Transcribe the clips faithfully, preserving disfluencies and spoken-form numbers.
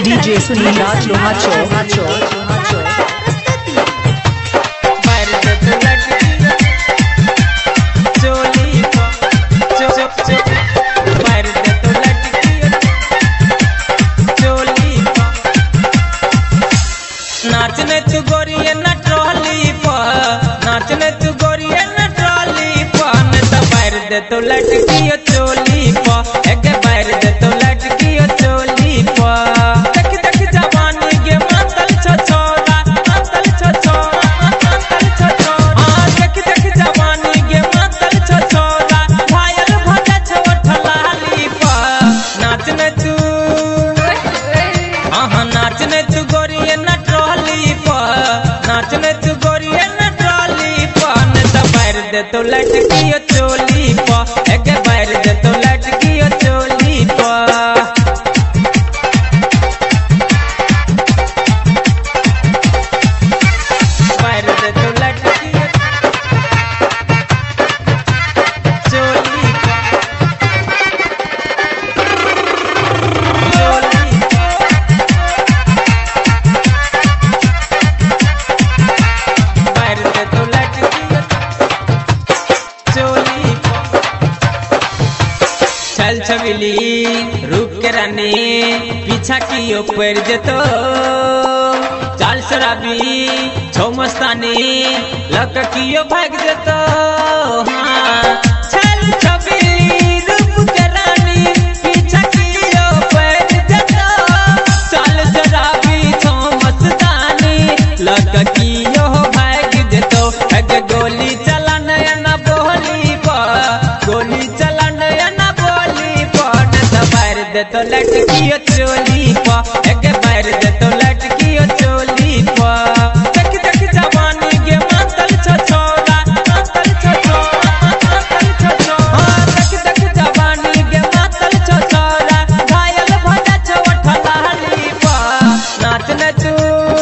DJ Sunil राज लोहाचो नाचने तू गोरिये न ट्रॉली पर नाचने तू गोरिये न ट्रॉली पर न तो पैर दे तो लटकियो चोली पर एक पैर दे तो लटकियो चोली पर देख देख जवानी के मातल छो छोरा मातल छो छोरा मातल छो छोरा हां देख देख जवानी के मातल छो छोरा घायल भजा छो ठलाली पर नाचने तू हां हां नाचने तू गोरिये न नाचने तू गोरिये न ट्रॉली पर न तो पैर दे तो लटकियो चोली पर एक पैर दे तो लटकियो चोली पर पैर दे तो लटकियो चोली चल छबिली रूप के रानी पीछा की ऊपर जतो चाल शराबी छो मस्तानी लक कियो भाग जतो हाँ चल छबिली रूप के रानी पीछा की ऊपर जतो चाल शराबी छो मस्तानी लक कियो भाग जतो अग गोली चला नया ना बोली पर गोली चला दे तो लटकियो चोली पर एक पैर दे तो लटकियो चोली पर देख देख जवानी के मातल छो छोरा मातल छो छोरा मातल छो छोरा हां देख देख जवानी के मातल छो छोरा घायल भजा छो ठलाली पर नाचने तू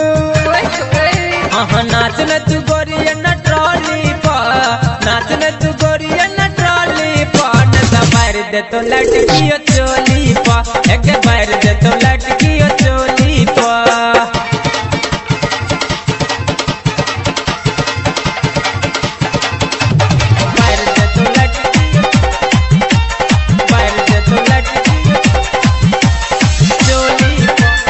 हां हां नाचने तू गोरिये न ट्रॉली पर नाचने तू गोरिये न ट्रॉली पर न तो पैर दे तो लटकियो चोली पर एक पैर दे तो लटकियो चोली पर पैर दे तो लटकियो पैर दे तो लटकियो चोली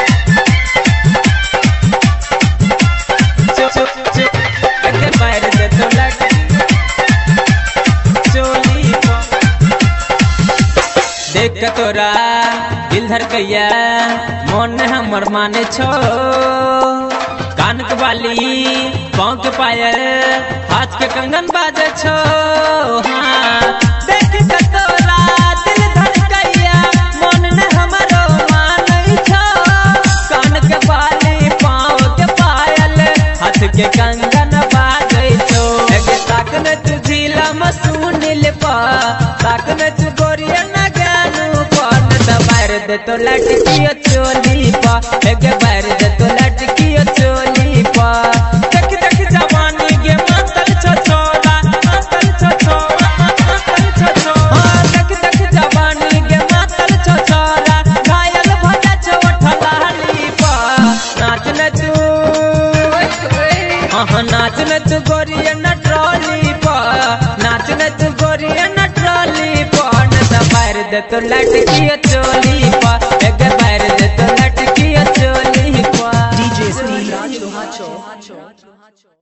चो चो चो एक पैर दे तो लटकियो चोली पर देख तोरा दिल धड़कैया मन हमर माने छो कान के बाली पाँव के पायल हाथ के कंगन बाजे छो हाँ देख तोरा दिल धड़कैया मन ने हमरो माने छो कान के बाली पाँव के पायल हाथ के कंगन बाजे छो एक ताकने तू झीला मसूनिल पा ताकने तू गोरिया न पैर दे तो लटकियो चोली पर एक पैर दे तो लटकियो चोली पर देख देख जवानी के मातल छो छोरा मातल छो छोरा मातल छो छोरा हां देख देख जवानी के मातल छो छोरा घायल भजा छो ठलाली पर नाचने तू हां हां नाचने तू गोरिये न ट्रॉली पर नाचने तू गोरिये न ट्रॉली पर न तो पैर दे तो लटकियो चोली पर एक पैर दे तो लटकियो चोली पर डीजे सुनील राज लोहाचो